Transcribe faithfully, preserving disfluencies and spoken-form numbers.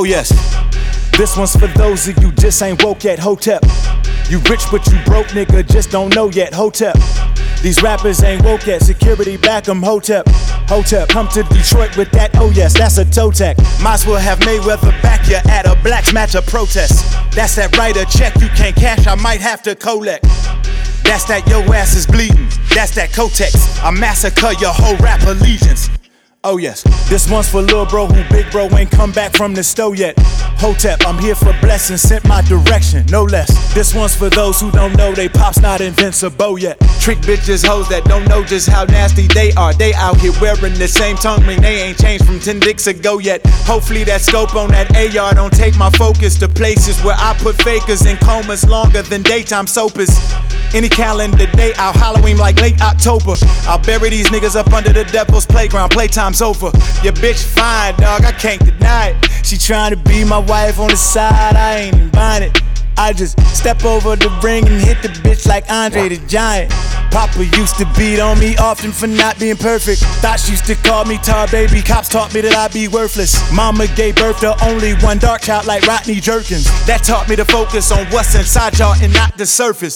yes, this one's for those of you just ain't woke yet. Hotep. You rich but you broke, nigga, just don't know yet. Hotep. These rappers ain't woke yet. Security back 'em. Hotep. Hotep. Come to Detroit with that, oh yes, that's a toe tag. Might as well have Mayweather back you at a blacks match a protest. That's that write a check you can't cash, I might have to collect. That's that your ass is bleeding. That's that Kotex. I massacre your whole rap allegiance. Oh yes, this one's for lil' bro who big bro ain't come back from the store yet. Hotep, I'm here for blessings, sent my direction, no less. This one's for those who don't know they pop's not invincible yet. Trick bitches, hoes that don't know just how nasty they are. They out here wearing the same tongue ring, they ain't changed from ten dicks ago yet. Hopefully that scope on that A R don't take my focus to places where I put fakers in comas longer than daytime soapers. Any calendar day, I'll Halloween like late October. I'll bury these niggas up under the devil's playground, playtime's over. Your bitch fine, dog, I can't deny it. She trying to be my wife on the side, I ain't even buying it. I just step over the ring and hit the bitch like Andre the Giant. Papa used to beat on me often for not being perfect. Thought she used to call me tar baby, cops taught me that I'd be worthless. Mama gave birth to only one dark child like Rodney Jerkins. That taught me to focus on what's inside y'all and not the surface.